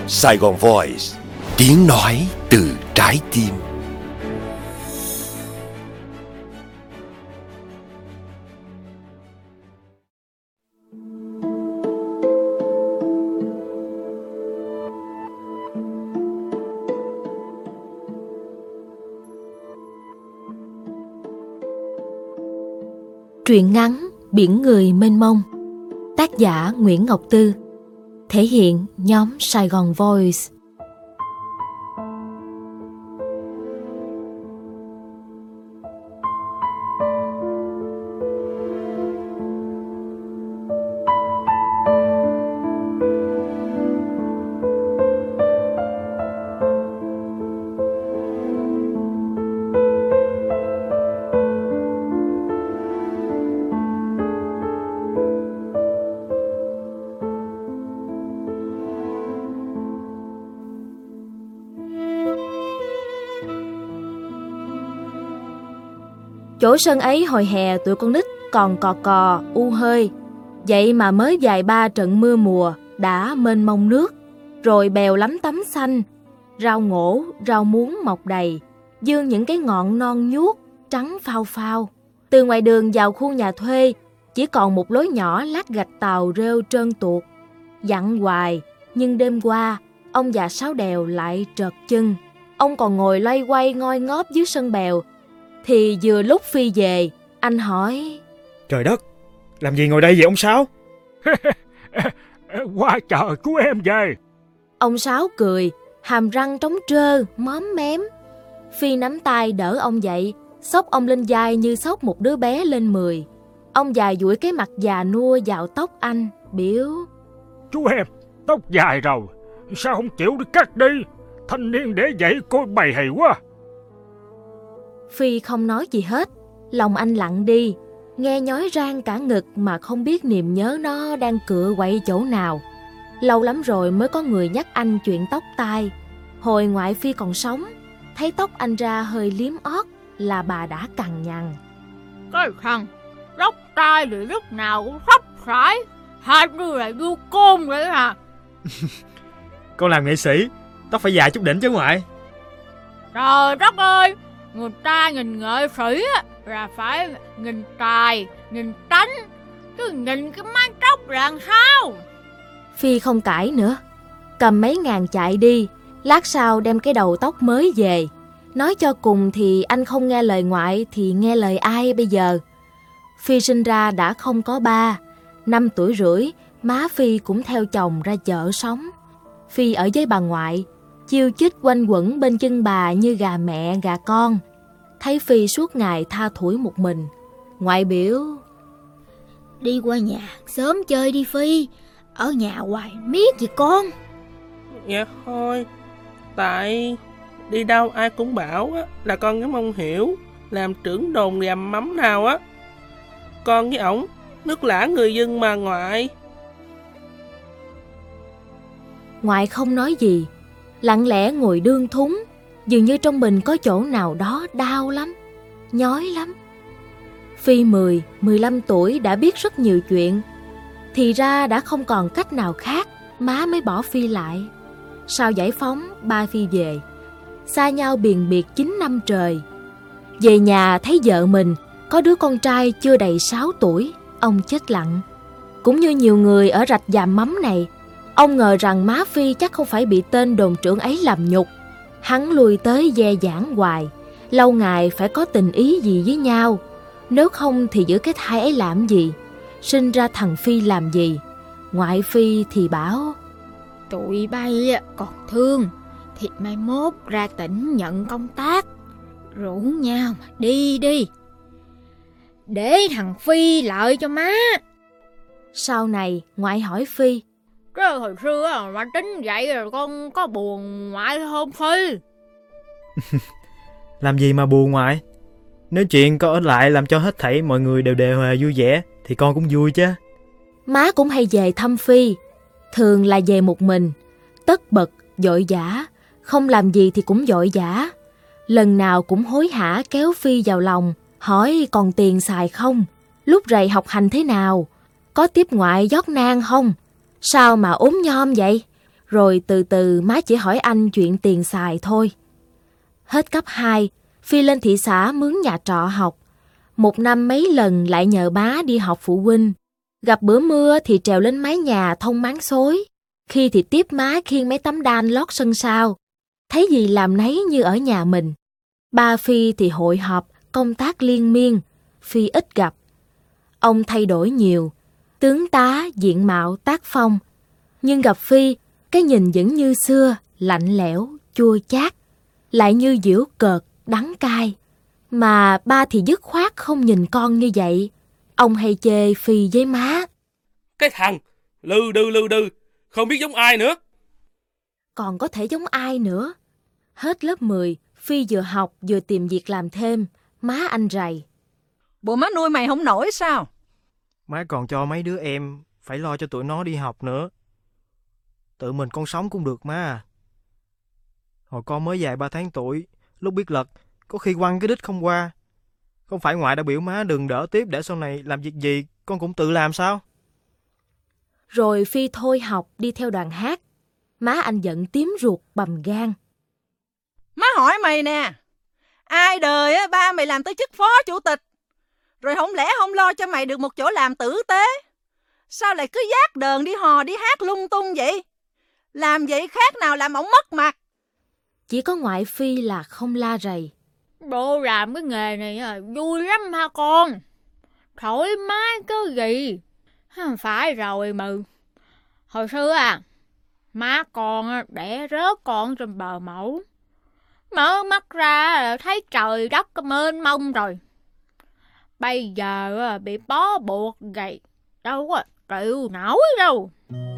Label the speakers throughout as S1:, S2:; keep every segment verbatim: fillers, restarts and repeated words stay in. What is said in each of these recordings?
S1: Saigon Voice, tiếng nói từ trái tim.
S2: Truyện ngắn Biển người mênh mông, tác giả Nguyễn Ngọc Tư, thể hiện nhóm Saigon Voice. Chỗ sân ấy hồi hè tụi con nít còn cò cò, u hơi. Vậy mà mới vài ba trận mưa mùa đã mênh mông nước, rồi bèo lắm tấm xanh, rau ngổ, rau muống mọc đầy, dương những cái ngọn non nhuốc, trắng phao phao. Từ ngoài đường vào khu nhà thuê, chỉ còn một lối nhỏ lát gạch tàu rêu trơn tuột. Dặn hoài, nhưng đêm qua, ông già Sáu Đèo lại trợt chân. Ông còn ngồi loay quay ngoi ngóp dưới sân bèo. Thì vừa lúc Phi về, anh hỏi:
S3: Trời đất, làm gì ngồi đây vậy ông Sáu?
S4: Qua chờ cứu em về.
S2: Ông Sáu cười, hàm răng trống trơ, móm mém. Phi nắm tay đỡ ông dậy, xốc ông lên vai như xốc một đứa bé lên mười. Ông già duỗi cái mặt già nua vào tóc anh, biểu:
S4: Chú em, tóc dài rồi, sao không chịu đi cắt đi? Thanh niên để vậy coi bầy hầy quá.
S2: Phi không nói gì hết, lòng anh lặng đi, nghe nhói rang cả ngực mà không biết niềm nhớ nó đang cựa quậy chỗ nào. Lâu lắm rồi mới có người nhắc anh chuyện tóc tai. Hồi ngoại Phi còn sống, thấy tóc anh ra hơi liếm ót là bà đã cằn nhằn:
S5: Cái thằng tóc tai thì lúc nào cũng sắp sải, hai đứa lại du côn vậy hả?
S3: Con làm nghệ sĩ, tóc phải dài chút đỉnh chứ ngoại.
S5: Trời đất ơi, người ta nhìn nghệ sĩ là phải nhìn tài, nhìn tánh, chứ nhìn cái mái tóc là làm sao?
S2: Phi không cãi nữa, cầm mấy ngàn chạy đi, lát sau đem cái đầu tóc mới về. Nói cho cùng thì anh không nghe lời ngoại thì nghe lời ai bây giờ? Phi sinh ra đã không có ba, năm tuổi rưỡi, má Phi cũng theo chồng ra chợ sống. Phi ở với bà ngoại, chiêu chích quanh quẩn bên chân bà như gà mẹ gà con. Thấy Phi suốt ngày tha thủi một mình, ngoại biểu:
S6: Đi qua nhà sớm chơi đi Phi, ở nhà hoài miết gì con.
S7: Dạ thôi, tại đi đâu ai cũng bảo á, là con cái mông hiểu làm trưởng đồn gầm mắm nào á. Con với ổng nước lã người dân mà ngoại.
S2: Ngoại không nói gì, lặng lẽ ngồi đương thúng, dường như trong mình có chỗ nào đó đau lắm, nhói lắm. Phi mười, mười lăm tuổi đã biết rất nhiều chuyện. Thì ra đã không còn cách nào khác, má mới bỏ Phi lại. Sau giải phóng, ba Phi về, xa nhau biền biệt chín năm trời. Về nhà thấy vợ mình có đứa con trai chưa đầy sáu tuổi, ông chết lặng. Cũng như nhiều người ở rạch Giàm Mắm này, ông ngờ rằng má Phi chắc không phải bị tên đồn trưởng ấy làm nhục. Hắn lui tới dè dãn hoài, lâu ngày phải có tình ý gì với nhau. Nếu không thì giữ cái thai ấy làm gì? Sinh ra thằng Phi làm gì? Ngoại Phi thì bảo:
S6: Tụi bay còn thương thì mai mốt ra tỉnh nhận công tác, rủ nhau mà đi đi, để thằng Phi lợi cho má.
S2: Sau này ngoại hỏi Phi:
S5: Cái hồi xưa mà tính vậy rồi con có buồn ngoại không Phi?
S3: Làm gì mà buồn ngoại? Nếu chuyện con ở lại làm cho hết thảy mọi người đều đều hòa vui vẻ thì con cũng vui chứ.
S2: Má cũng hay về thăm Phi, thường là về một mình, tất bật, vội vã, không làm gì thì cũng vội vã. Lần nào cũng hối hả kéo Phi vào lòng, hỏi còn tiền xài không, lúc rày học hành thế nào, có tiếp ngoại giót nang không, sao mà ốm nhom vậy, Rồi từ từ má chỉ hỏi anh chuyện tiền xài thôi. Hết cấp hai, Phi lên thị xã mướn nhà trọ học. Một năm mấy lần lại nhờ má đi học phụ huynh. Gặp bữa mưa thì trèo lên mái nhà thông máng xối. Khi thì tiếp má khiêng mấy tấm đan lót sân sau. Thấy gì làm nấy như ở nhà mình. Ba Phi thì hội họp, công tác liên miên. Phi ít gặp. Ông thay đổi nhiều. Tướng tá, diện mạo, tác phong. Nhưng gặp Phi, cái nhìn vẫn như xưa, lạnh lẽo, chua chát. Lại như giễu cợt, đắng cay. Mà ba thì dứt khoát không nhìn con như vậy. Ông hay chê Phi với má.
S7: Cái thằng lư đư lư đư, không biết giống ai nữa.
S2: Còn có thể giống ai nữa. Hết lớp mười, Phi vừa học vừa tìm việc làm thêm. Má anh rầy.
S8: Bộ má nuôi mày không nổi sao?
S3: Má còn cho mấy đứa em phải lo cho tụi nó đi học nữa. Tự mình con sống cũng được má à. Hồi con mới vài ba tháng tuổi, lúc biết lật, có khi quăng cái đít không qua. Không phải ngoại đã biểu má đừng đỡ tiếp để sau này làm việc gì con cũng tự làm sao?
S2: Rồi Phi thôi học đi theo đoàn hát. Má anh giận tím ruột bầm gan.
S8: Má hỏi mày nè, ai đời á, ba mày làm tới chức phó chủ tịch, rồi không lẽ không lo cho mày được một chỗ làm tử tế? Sao lại cứ vác đờn đi hò đi hát lung tung vậy? Làm vậy khác nào làm ổng mất mặt.
S2: Chỉ có ngoại Phi là không la rầy.
S5: Bố làm cái nghề này à, vui lắm ha con. Thoải mái cái gì. Không phải rồi mừ. Hồi xưa à, má con đẻ rớt con trên bờ mẫu. Mở mắt ra thấy trời đất mênh mông rồi. Bây giờ bị bó buộc gầy, đâu có chịu nổi đâu.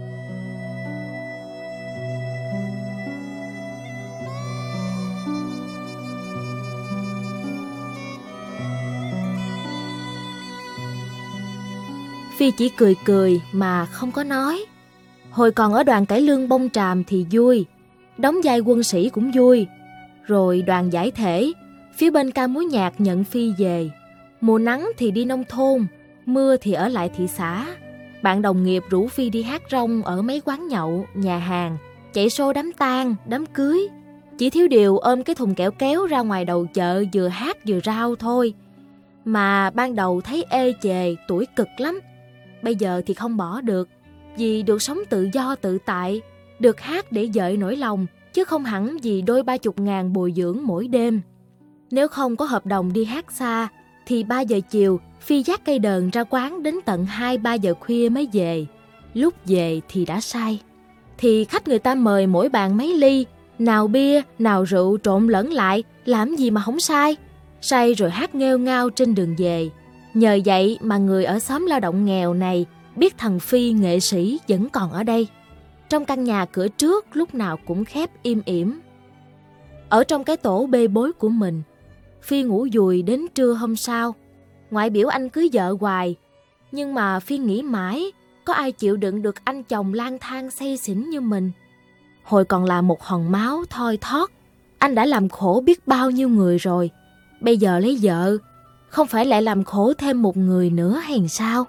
S2: Phi chỉ cười cười mà không có nói. Hồi còn ở đoàn cải lương Bông Tràm thì vui, đóng vai quân sĩ cũng vui. Rồi đoàn giải thể, phía bên ca múa nhạc nhận Phi về. Mùa nắng thì đi nông thôn, mưa thì ở lại thị xã. Bạn đồng nghiệp rủ Phi đi hát rong ở mấy quán nhậu, nhà hàng, chạy xô đám tang, đám cưới. Chỉ thiếu điều ôm cái thùng kẹo kéo ra ngoài đầu chợ vừa hát vừa rao thôi. Mà ban đầu thấy ê chề, tuổi cực lắm. Bây giờ thì không bỏ được, vì được sống tự do tự tại, được hát để dợi nỗi lòng, chứ không hẳn vì đôi ba chục ngàn bồi dưỡng mỗi đêm. Nếu không có hợp đồng đi hát xa, thì ba giờ chiều Phi dắt cây đờn ra quán đến tận hai ba giờ khuya mới về. Lúc về thì đã say. Thì khách người ta mời mỗi bàn mấy ly, nào bia, nào rượu trộn lẫn lại, làm gì mà không say. Say rồi hát nghêu ngao trên đường về. Nhờ vậy mà người ở xóm lao động nghèo này biết thằng Phi nghệ sĩ vẫn còn ở đây. Trong căn nhà cửa trước lúc nào cũng khép im ỉm. Ở trong cái tổ bê bối của mình, Phi ngủ dùi đến trưa hôm sau. Ngoại biểu anh cưới vợ hoài, nhưng mà Phi nghĩ mãi có ai chịu đựng được anh chồng lang thang say xỉn như mình. Hồi còn là một hòn máu thoi thót, anh đã làm khổ biết bao nhiêu người rồi. Bây giờ lấy vợ, không phải lại làm khổ thêm một người nữa hay sao?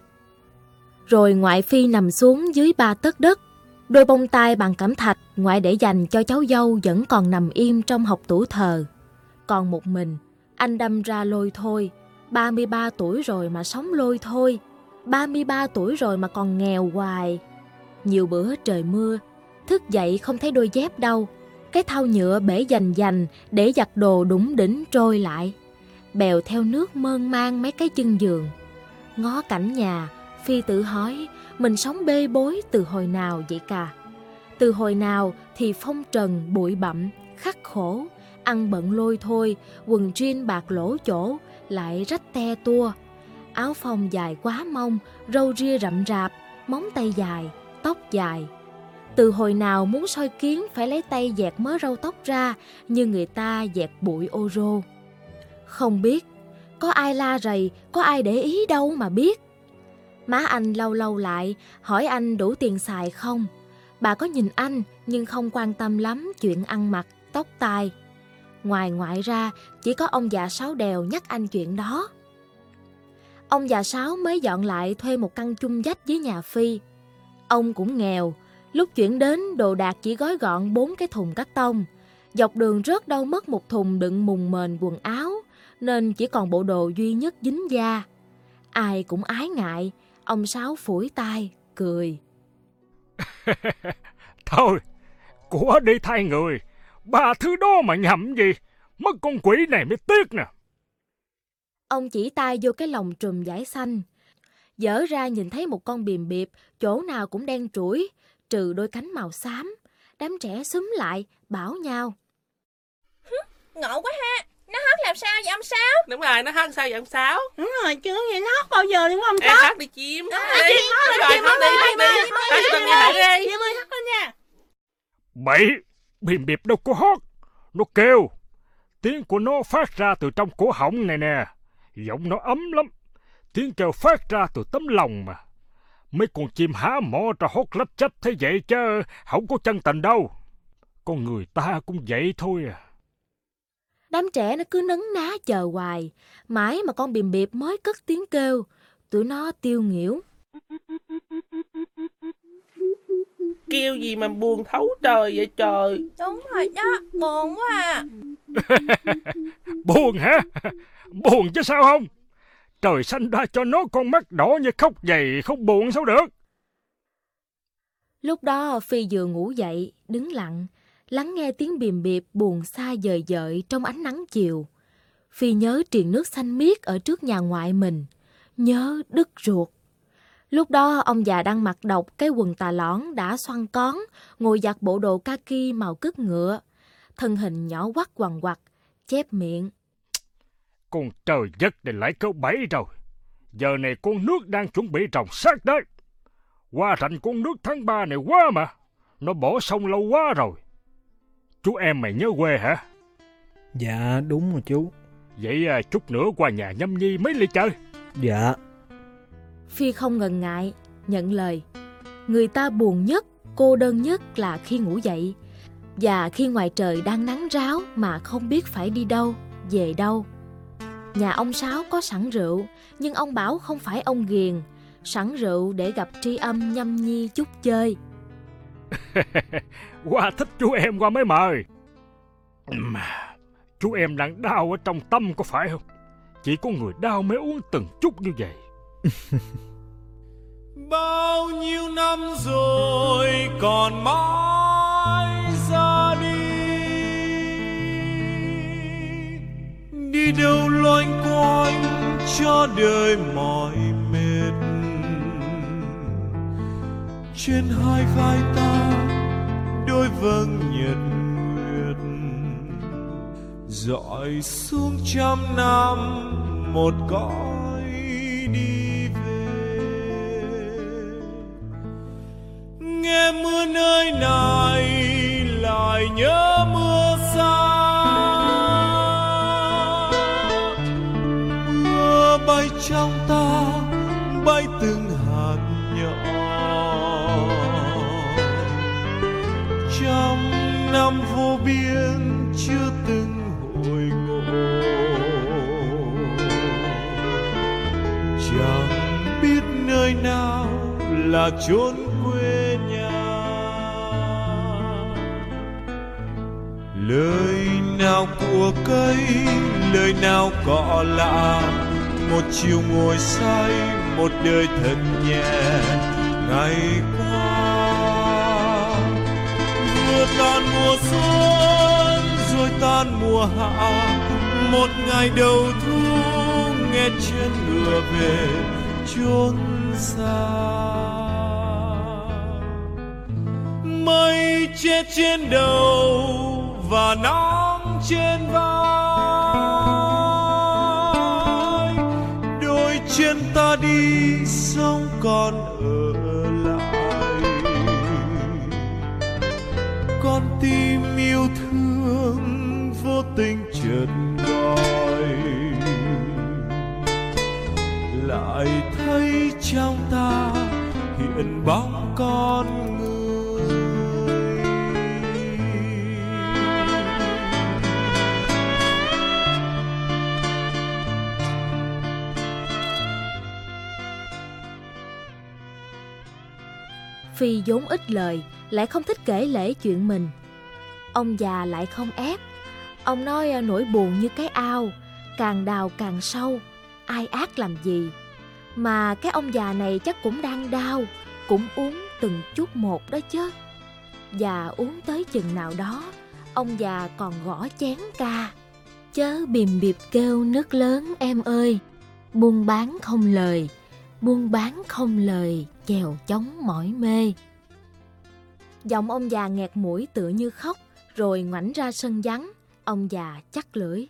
S2: Rồi ngoại Phi nằm xuống dưới ba tấc đất. Đôi bông tai bằng cẩm thạch ngoại để dành cho cháu dâu vẫn còn nằm im trong hộc tủ thờ. Còn một mình, anh đâm ra lôi thôi. ba mươi ba tuổi rồi mà sống lôi thôi. ba mươi ba tuổi rồi mà còn nghèo hoài. Nhiều bữa trời mưa, thức dậy không thấy đôi dép đâu. Cái thau nhựa bể dành dành để giặt đồ đủng đỉnh trôi lại. Bèo theo nước mơn man mấy cái chân giường. Ngó cảnh nhà, Phi tự hỏi mình sống bê bối từ hồi nào vậy cả. Từ hồi nào thì phong trần bụi bặm, khắc khổ, ăn bận lôi thôi, quần jean bạc lỗ chỗ, lại rách te tua. Áo phông dài quá mông, râu ria rậm rạp, móng tay dài, tóc dài. Từ hồi nào muốn soi kiến phải lấy tay dẹt mớ râu tóc ra như người ta dẹt bụi ô rô. Không biết, có ai la rầy, có ai để ý đâu mà biết. Má anh lâu lâu lại hỏi anh đủ tiền xài không. Bà có nhìn anh nhưng không quan tâm lắm chuyện ăn mặc, tóc tai. Ngoài ngoại ra, chỉ có ông già Sáu Đèo nhắc anh chuyện đó. Ông già Sáu mới dọn lại thuê một căn chung vách với nhà Phi. Ông cũng nghèo, Lúc chuyển đến, đồ đạc chỉ gói gọn bốn cái thùng cắt tông. Dọc đường rớt đâu mất một thùng đựng mùng mền quần áo, nên chỉ còn bộ đồ duy nhất dính da. Ai cũng ái ngại, ông Sáu phủi tay, cười.
S4: Thôi, của đi thay người, ba thứ đó mà nhầm gì, mất con quỷ này mới tiếc nè.
S2: Ông chỉ tay vô cái lồng trùm vải xanh. Dở ra nhìn thấy một con bìm biệp, chỗ nào cũng đen trũi, trừ đôi cánh màu xám. Đám trẻ xúm lại, bảo nhau.
S9: Ngộ quá ha, nó hót làm sao vậy ông Sáu?
S7: Đúng rồi, nó hót sao vậy ông Sáu?
S8: Đúng rồi, chưa vậy nó hót bao giờ đúng không
S7: Ê,
S8: Sáu?
S7: hót đi chim.
S8: Đúng
S7: Đi,
S8: rồi, chim hót
S7: rồi,
S8: chim
S7: hót
S8: hót
S7: đi,
S8: đi,
S7: hót đi.
S8: chim ơi,
S7: Hót cho nghe thử đi.
S8: chim ơi, hót lên nha.
S4: Bậy, bìm biệp đâu có hót, nó kêu. Tiếng của nó phát ra từ trong cổ họng này nè, giọng nó ấm lắm. Tiếng kêu phát ra từ tấm lòng mà. Mấy con chim há mỏ ra hót lách chách thế vậy chứ không có chân tình đâu. Con người ta cũng vậy thôi à.
S2: Đám trẻ nó cứ nấn ná chờ hoài, mãi mà con bìm biệp mới cất tiếng kêu. Tụi nó tiêu nghỉu.
S7: Kêu gì mà buồn thấu trời vậy trời.
S9: Đúng rồi đó, buồn quá à.
S4: Buồn hả? Buồn chứ sao không? Trời xanh ra cho nó con mắt đỏ như khóc vậy, không buồn sao được.
S2: Lúc đó Phi vừa ngủ dậy, đứng lặng, lắng nghe tiếng bìm biệp buồn xa dời dợi trong ánh nắng chiều. Phi nhớ triền nước xanh miết ở trước nhà ngoại mình, nhớ đứt ruột. Lúc đó ông già đang mặc độc cái quần tà lõn đã xoăn cón, ngồi giặt bộ đồ kaki màu cứt ngựa, thân hình nhỏ quắt quằn quặt, chép miệng.
S4: Con trời giấc này lại cỡ bảy rồi. Giờ này con nước đang chuẩn bị trồng xác đấy. Qua rành con nước tháng ba này quá mà. Nó bỏ sông lâu quá rồi. Chú em mày nhớ quê hả?
S3: Dạ đúng rồi chú.
S4: Vậy à, chút nữa qua nhà Nhâm Nhi mấy ly chơi.
S3: Dạ.
S2: Phi không ngần ngại, nhận lời. Người ta buồn nhất, cô đơn nhất là khi ngủ dậy, và khi ngoài trời đang nắng ráo mà không biết phải đi đâu, về đâu. Nhà ông Sáu có sẵn rượu, nhưng ông bảo không phải ông ghiền, sẵn rượu để gặp tri âm Nhâm Nhi chút chơi.
S4: Qua thích chú em qua mới mời. Chú em đang đau ở trong tâm có phải không? Chỉ có người đau mới uống từng chút như vậy.
S10: Bao nhiêu năm rồi còn mãi ra đi, đi đâu loanh quanh cho đời mỏi mệt. Trên hai vai ta đôi vầng nhật nguyệt, dọi xuống trăm năm một cõi đi về. Nghe mưa nơi này lại nhớ mưa xa, mưa bay trong ta bay từng hạt nhỏ. Trăm năm vô biên chưa từng hồi ngộ, chẳng biết nơi nào là chốn quê nhà. Lời nào của cây, lời nào cọ lạ, một chiều ngồi say một đời thật nhẹ. Ngày qua vừa tan mùa xuân rồi tan mùa hạ, một ngày đầu thu nghe trên ngựa về chốn xa. Mây che trên đầu và nắng trên vai, đôi chân ta đi sống còn ở lại. Con tim yêu thương vô tình chợt gọi, lại thấy trong ta hiện bóng con người.
S2: Phi vốn ít lời, lại không thích kể lể chuyện mình. Ông già lại không ép. Ông nói nỗi buồn như cái ao, càng đào càng sâu, ai ác làm gì. Mà cái ông già này chắc cũng đang đau, cũng uống từng chút một đó chứ. Và uống tới chừng nào đó, ông già còn gõ chén ca: chớ bìm bịp kêu nước lớn em ơi, buôn bán không lời, buôn bán không lời, chèo chống mỏi mê. Giọng ông già nghẹt mũi tựa như khóc, rồi ngoảnh ra sân vắng. Ông già chắc lưỡi: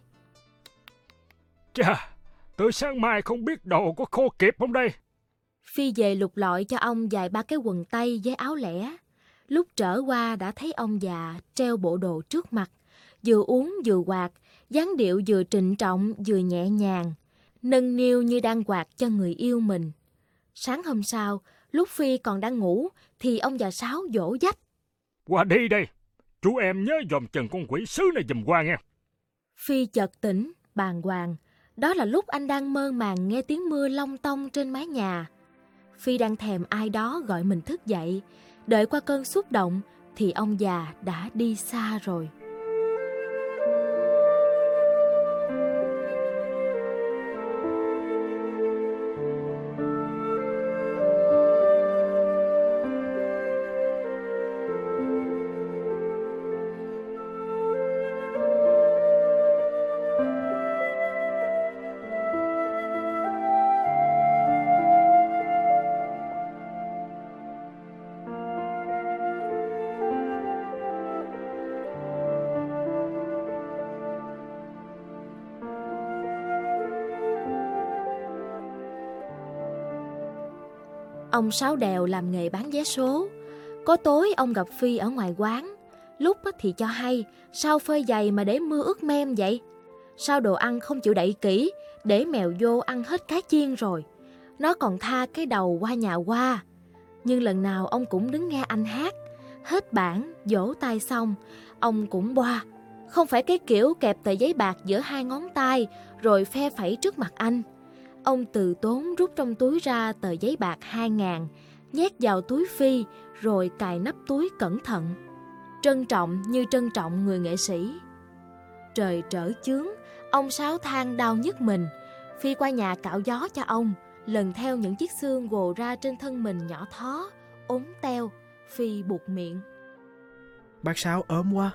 S4: Chà, tới sáng mai không biết đồ có khô kịp không đây.
S2: Phi về lục lọi cho ông vài ba cái quần tây với áo lẻ. Lúc trở qua đã thấy ông già treo bộ đồ trước mặt, vừa uống vừa quạt, dáng điệu vừa trịnh trọng vừa nhẹ nhàng, nâng niu như đang quạt cho người yêu mình. Sáng hôm sau, lúc Phi còn đang ngủ, thì ông già Sáu dỗ dách:
S4: Qua đi đây, chú em nhớ dòm chừng con quỷ sứ này giùm qua nghe.
S2: Phi chợt tỉnh, bàng hoàng. Đó là lúc anh đang mơ màng nghe tiếng mưa long tong trên mái nhà. Phi đang thèm ai đó gọi mình thức dậy. Đợi qua cơn xúc động thì ông già đã đi xa rồi. Ông Sáu Đèo làm nghề bán vé số. Có tối ông gặp Phi ở ngoài quán. Lúc thì cho hay, sao phơi giày mà để mưa ướt mem vậy? Sao đồ ăn không chịu đậy kỹ, để mèo vô ăn hết cá chiên rồi. Nó còn tha cái đầu qua nhà qua. Nhưng lần nào ông cũng đứng nghe anh hát. Hết bản, vỗ tay xong, ông cũng boa. Không phải cái kiểu kẹp tờ giấy bạc giữa hai ngón tay rồi phe phẩy trước mặt anh. Ông từ tốn rút trong túi ra tờ giấy bạc hai ngàn, nhét vào túi Phi rồi cài nắp túi cẩn thận. Trân trọng như trân trọng người nghệ sĩ. Trời trở chướng, ông Sáu than đau nhức mình. Phi qua nhà cạo gió cho ông, lần theo những chiếc xương gồ ra trên thân mình nhỏ thó, ốm teo. Phi buột miệng:
S3: Bác Sáu ốm quá.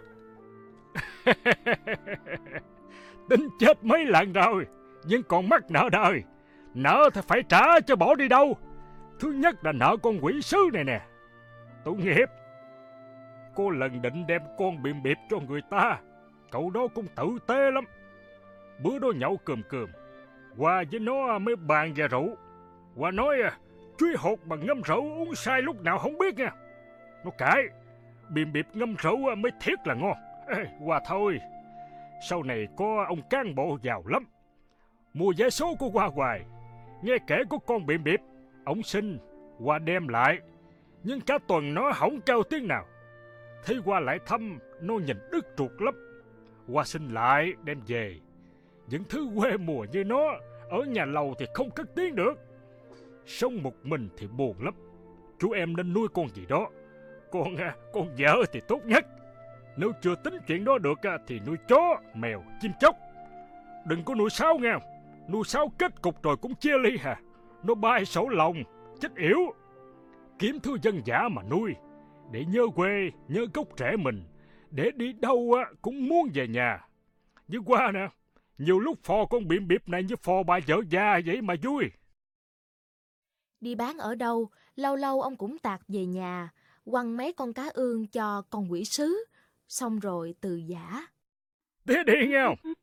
S4: Tính chết mấy lần rồi, nhưng còn mắc nợ đời. Nợ thì phải trả cho bỏ đi đâu. Thứ nhất là nợ con quỷ sứ này nè. Tội nghiệp. Cô lần định đem con bìm bịp cho người ta, cậu đó cũng tử tế lắm. Bữa đó nhậu cườm cườm, Hoa với nó mới bàn về rượu. Hoa nói chuối hột bằng ngâm rượu uống sai lúc nào không biết nha. Nó cãi bìm bịp ngâm rượu mới thiết là ngon. Ê, Hoa thôi. Sau này có ông cán bộ giàu lắm, mua vé số của Hoa hoài. Nghe kể có con bìm bịp, ông xin Hoa đem lại, nhưng cả tuần nó không kêu tiếng nào. Thấy Hoa lại thăm, nó nhìn đứt ruột lắm. Hoa xin lại đem về. Những thứ quê mùa như nó ở nhà lầu thì không cất tiếng được. Sống một mình thì buồn lắm. Chú em nên nuôi con gì đó. Con con vợ thì tốt nhất. Nếu chưa tính chuyện đó được thì nuôi chó, mèo, chim chóc. Đừng có nuôi sáo nghe. Nuôi sáo kết cục rồi cũng chia ly hà. Nó bay sổ lòng, chết yếu. Kiếm thứ dân dã mà nuôi, để nhớ quê, nhớ gốc rễ mình. Để đi đâu cũng muốn về nhà. Như qua nè, nhiều lúc phò con bìm bịp này như phò bà vợ già vậy mà vui.
S2: Đi bán ở đâu, lâu lâu ông cũng tạt về nhà, quăng mấy con cá ương cho con quỷ sứ, xong rồi từ giã.
S4: Tía đi nghe không?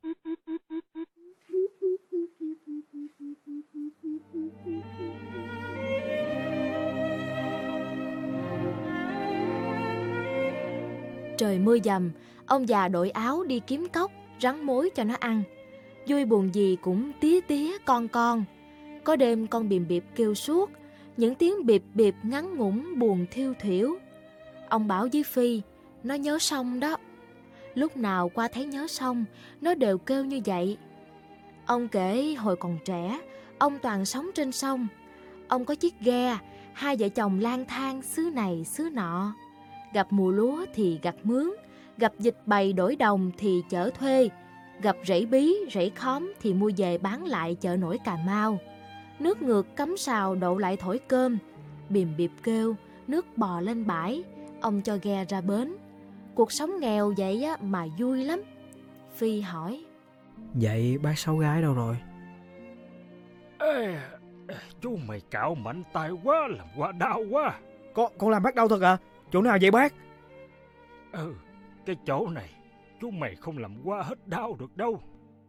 S2: Trời mưa dầm, ông già đội áo đi kiếm cóc, rắn mối cho nó ăn. Vui buồn gì cũng tía tía con con. Có đêm con bìm bịp kêu suốt, những tiếng bịp bịp ngắn ngủn buồn thiêu thiểu. Ông bảo với Phi, nó nhớ sông đó. Lúc nào qua thấy nhớ sông, nó đều kêu như vậy. Ông kể hồi còn trẻ, ông toàn sống trên sông. Ông có chiếc ghe, hai vợ chồng lang thang xứ này xứ nọ. Gặp mùa lúa thì gặt mướn, gặp dịch bày đổi đồng thì chở thuê, gặp rẫy bí, rẫy khóm thì mua về bán lại chợ nổi Cà Mau. Nước ngược cắm sào đậu lại thổi cơm, bìm bịp kêu, nước bò lên bãi, ông cho ghe ra bến. Cuộc sống nghèo vậy á mà vui lắm. Phi hỏi:
S3: Vậy bác Sáu Gái đâu rồi?
S4: Ê, chú mày cạo mạnh tay quá, làm qua đau quá.
S3: Con, con làm bác đau thật à? Chỗ nào vậy bác?
S4: Ừ, cái chỗ này chú mày không làm qua hết đau được đâu.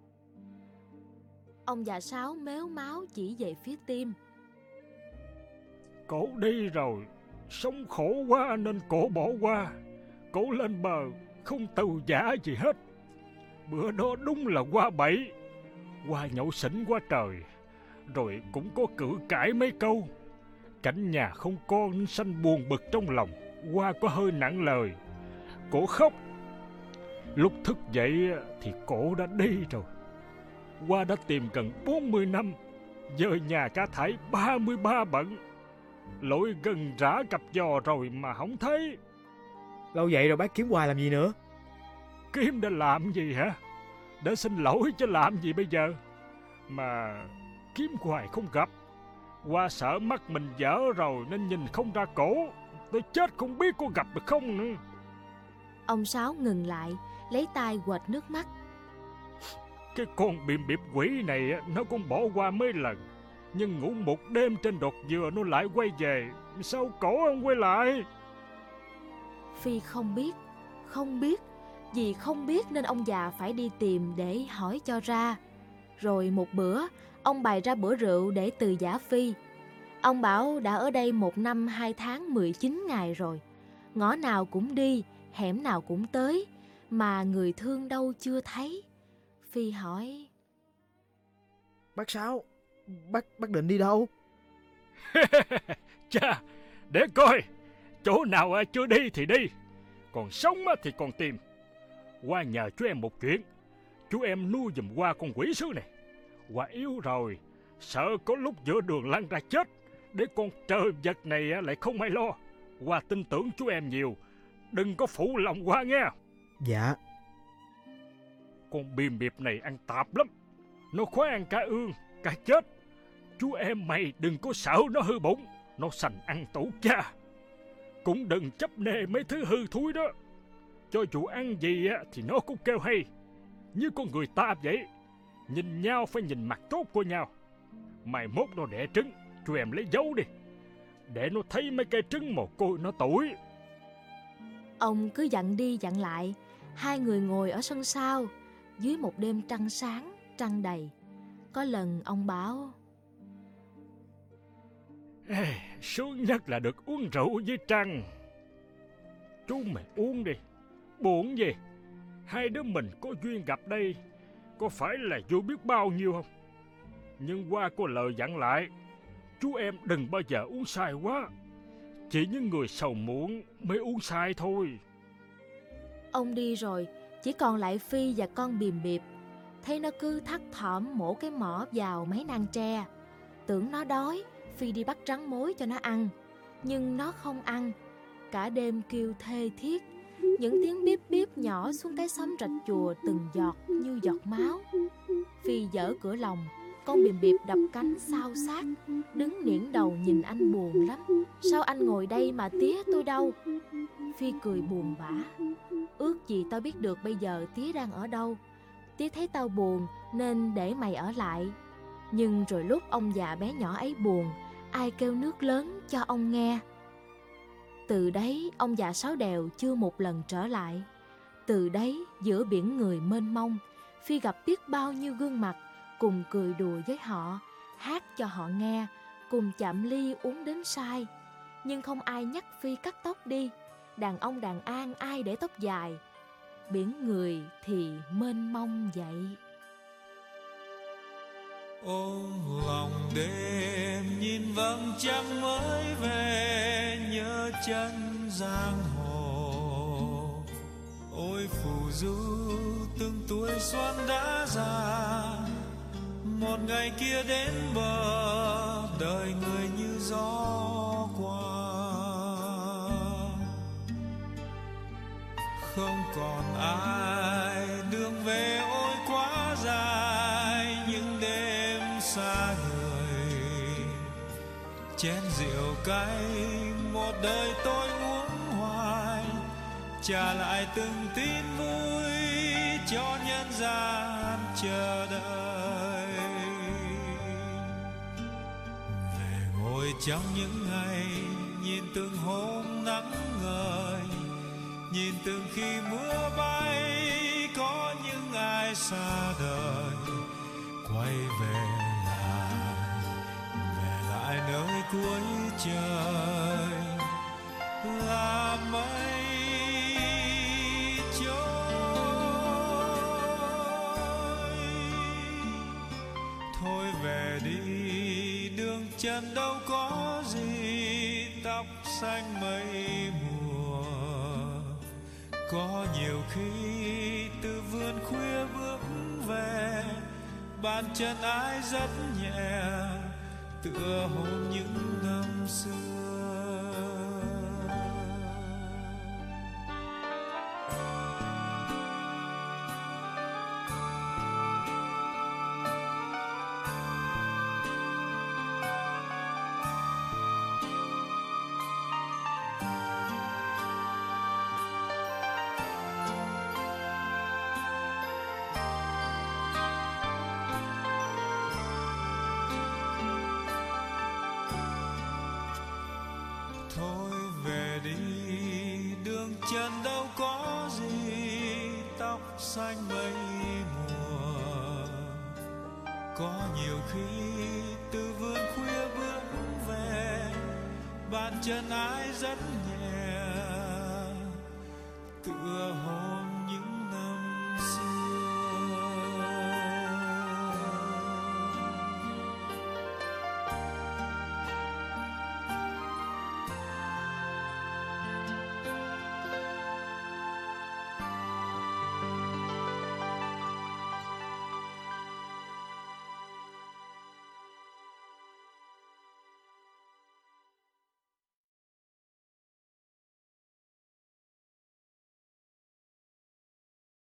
S2: Ông già Sáu mếu máo chỉ về phía tim.
S4: Cổ đi rồi, sống khổ quá nên cổ bỏ qua. Cổ lên bờ không từ giả gì hết. Bữa đó đúng là qua bẫy, qua nhậu xỉn quá trời. Rồi cũng có cự cãi mấy câu. Cảnh nhà không con nên sanh buồn bực trong lòng. Qua có hơi nặng lời, cổ khóc. Lúc thức dậy thì cổ đã đi rồi. Qua đã tìm gần bốn mươi năm, dời nhà cả thảy ba mươi ba bận. Lội gần rã cặp giò rồi mà không thấy.
S3: Lâu vậy rồi bác kiếm hoài làm gì nữa?
S4: Kiếm để làm gì hả? Để xin lỗi chứ làm gì bây giờ. Mà kiếm hoài không gặp. Qua sợ mắt mình dở rồi nên nhìn không ra cổ. Tôi chết không biết có gặp được không nữa.
S2: Ông Sáu ngừng lại, lấy tay quệt nước mắt.
S4: Cái con bìm bịp quỷ này nó cũng bỏ qua mấy lần, nhưng ngủ một đêm trên đọt dừa nó lại quay về. Sao cổ không quay lại?
S2: Phi không biết, không biết. Vì không biết nên ông già phải đi tìm để hỏi cho ra. Rồi một bữa, ông bày ra bữa rượu để từ giả Phi. Ông bảo đã ở đây một năm hai tháng mười chín ngày rồi. Ngõ nào cũng đi, hẻm nào cũng tới, mà người thương đâu chưa thấy. Phi hỏi:
S3: Bác Sáu, bác, bác định đi đâu?
S4: Chà, để coi, chỗ nào chưa đi thì đi, còn sống thì còn tìm. Qua nhờ chú em một chuyện, chú em nuôi giùm Qua con quỷ sứ này. Qua yếu rồi, sợ có lúc giữa đường lăn ra chết, để con trời vật này lại không ai lo. Qua tin tưởng chú em nhiều, đừng có phụ lòng Qua nghe.
S3: Dạ.
S4: Con bìm bịp này ăn tạp lắm, nó khoái ăn cá ương, cá chết. Chú em mày đừng có sợ nó hư bụng, nó sành ăn tủ cha. Cũng đừng chấp nề mấy thứ hư thúi đó. Cho dù ăn gì thì nó cũng kêu hay. Như con người ta vậy, nhìn nhau phải nhìn mặt tốt của nhau. Mai mốt nó đẻ trứng, chú em lấy dấu đi, để nó thấy mấy cây trứng mồ côi nó tuổi.
S2: Ông cứ dặn đi dặn lại. Hai người ngồi ở sân sau, dưới một đêm trăng sáng, trăng đầy. Có lần ông bảo:
S4: Ê, sướng nhất là được uống rượu với trăng. Chú mày uống đi, buồn gì. Hai đứa mình có duyên gặp đây, có phải là vui biết bao nhiêu không? Nhưng Qua có lời dặn lại, chú em đừng bao giờ uống sai quá. Chỉ những người sầu muộn mới uống sai thôi.
S2: Ông đi rồi, chỉ còn lại Phi và con bìm bịp. Thấy nó cứ thắt thỏm mổ cái mỏ vào mấy nang tre. Tưởng nó đói, Phi đi bắt rắn mối cho nó ăn. Nhưng nó không ăn. Cả đêm kêu thê thiết. Những tiếng bíp bíp nhỏ xuống cái xóm rạch chùa từng giọt như giọt máu. Phi dở cửa lòng, con bìm bịp đập cánh xao xát, đứng nghiễng đầu nhìn anh buồn lắm. Sao anh ngồi đây mà tía tôi đâu? Phi cười buồn bã. Ước gì tao biết được bây giờ tía đang ở đâu. Tía thấy tao buồn nên để mày ở lại. Nhưng rồi lúc ông già bé nhỏ ấy buồn, ai kêu nước lớn cho ông nghe. Từ đấy ông già Sáu Đèo chưa một lần trở lại. Từ đấy giữa biển người mênh mông, Phi gặp biết bao nhiêu gương mặt, cùng cười đùa với họ, hát cho họ nghe, cùng chạm ly uống đến say. Nhưng không ai nhắc Phi cắt tóc đi. Đàn ông đàn an ai để tóc dài. Biển người thì mênh mông vậy.
S10: Ô lòng đêm nhìn vầng trăng mới về, nhớ chân giang hồ. Ôi phù du từng tuổi xuân đã già, một ngày kia đến bờ đời người như gió qua. Không còn ai, đường về ôi quá dài, những đêm xa người. Chén rượu cay một đời tôi uống hoài, trả lại từng tin vui cho nhân gian chờ đợi. Về ngồi trong những ngày nhìn từng hôm nắng ngời, nhìn từng khi mưa bay có những ai xa đời. Quay về lại, về lại nơi cuối trời là mây trôi. Thôi về đi, đường chân đâu có gì, tóc xanh mây mùa. Có nhiều khi từ vườn khuya bước về, bàn chân ai rất nhẹ, tựa hôn những năm xưa. Chân đâu có gì, tóc xanh mây mùa. Có nhiều khi từ vườn khuya bước về, bàn chân ai rất nhẹ, tựa hôn